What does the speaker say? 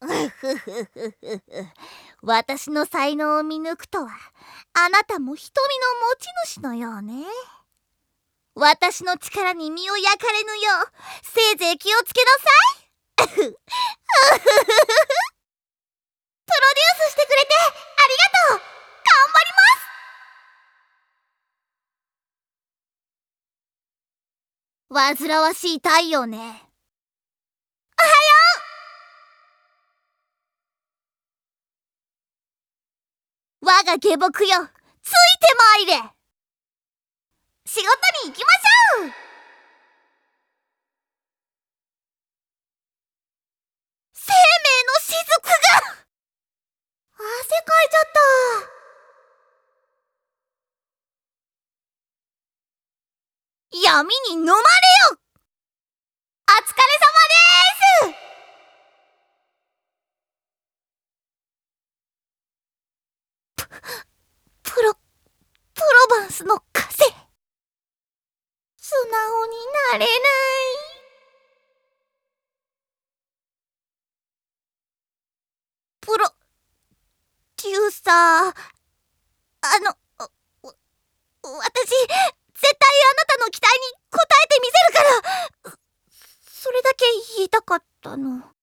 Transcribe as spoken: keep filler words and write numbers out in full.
ふふふふふ。私の才能を見抜くとは、あなたも瞳の持ち主のようね。私の力に身を焼かれぬよう、せいぜい気をつけなさい。プロデュースしてくれてありがとう。頑張ります。煩わしい太陽ね。おはよう。我が下僕よ、ついてまいれ。仕事に行きましょう。生命の雫が汗かいちゃった。闇に飲まれよ。お疲れ様です。プ、プロ、プロバンスの風。素直になれない。プロデューサー、あの、わ私、絶対あなたの期待に応えてみせるから、それだけ言いたかったの。